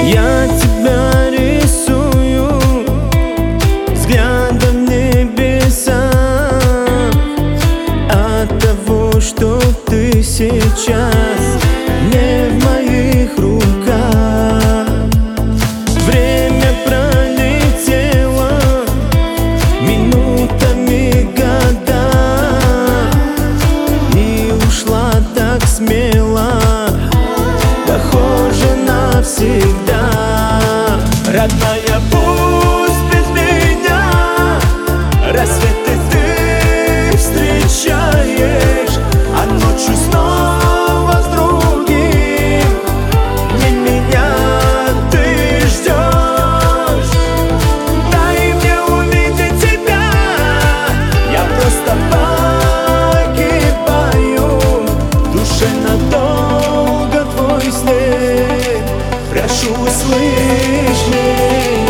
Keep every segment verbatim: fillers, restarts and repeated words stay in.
Я тебя рисую взглядом небеса от того, что ты сейчас не в моих руках. Время пролетело минутами, года, и ушла так смело, похоже навсегда. Родная, пусть без меня рассветы ты встречаешь, а ночью снова с другим не меня ты ждешь. Дай мне увидеть тебя, я просто погибаю в душе надолго, твой след прошу, услышь меня.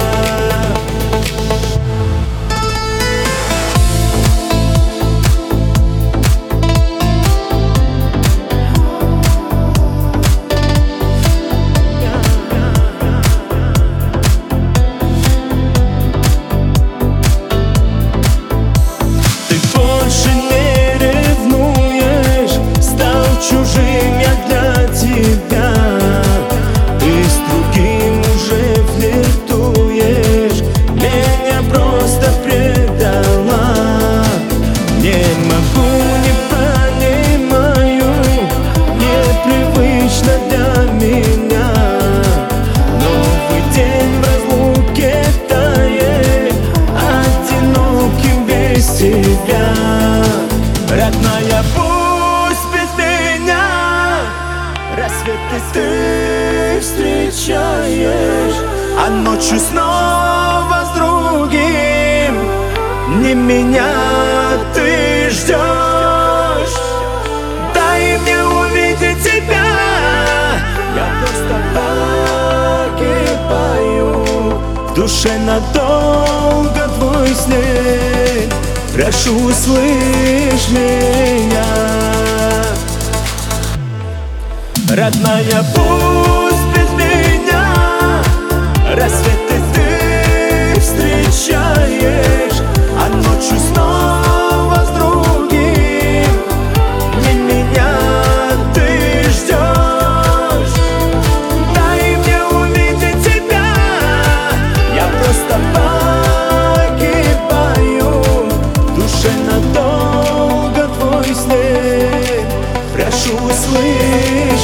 Ты больше не ревнуешь, стал чужим я для тебя. Ты с другим уже флиртуешь, меня просто предала. Не могу, не понимаю, непривычно для меня. Новый день в разлуке тает, одиноким без тебя. Родная, пусть без меня рассветы ты встречаешь, а ночью снова с другим не меня ты ждешь. Дай мне увидеть тебя, я просто погибаю в душе надолго, твой след прошу, услышь меня. Родная, пусть без меня рассветы ты встречаешь, а ночью снова с другим не меня ты ждешь. Дай мне увидеть тебя, я просто погибаю в душе надолго, твой след прошу, услышь.